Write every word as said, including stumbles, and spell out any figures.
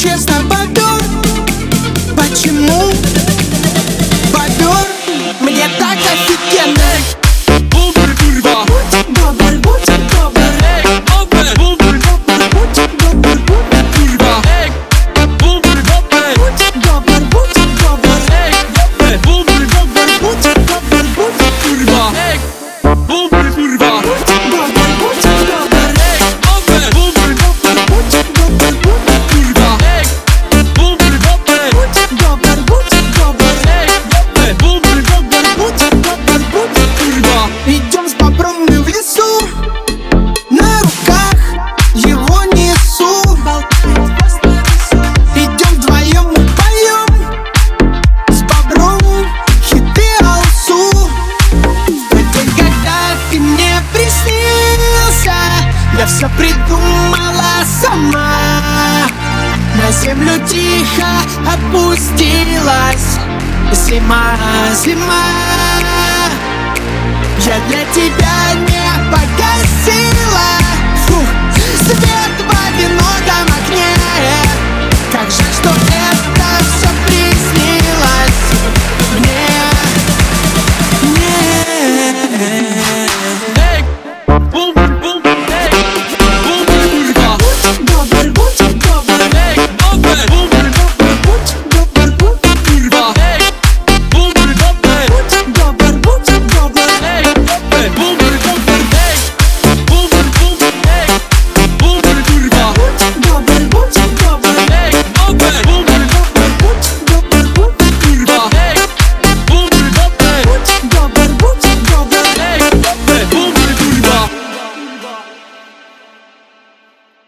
честно, бобер. Почему? Бобер, мне так офигенно. Бобр, курва. Бобр, будь бобр. Эй, бобр, бобр, Бобр, будь бобр, бобр. курва. Эй, бобр, бобр. Будь бобр, будь бобр. Эй, бобр, бобр, Будь бобр, будь курва. Эй, бобр, курва. бобр, будь бобр. Эй, бобр, бобр, Будь бобр, будь курва. Эй, бобр, бобр. бобр, будь бобр. Эй, бобр, бобр, Будь бобр, будь. курва. Идем с бобром мы в лесу, на руках его несу. Идем вдвоем, мы поем с бобром хиты алсу. В день, когда ты мне приснился, я все придумала сама. На землю тихо опустилась зима, зима. Я для тебя не погасила, фух, свет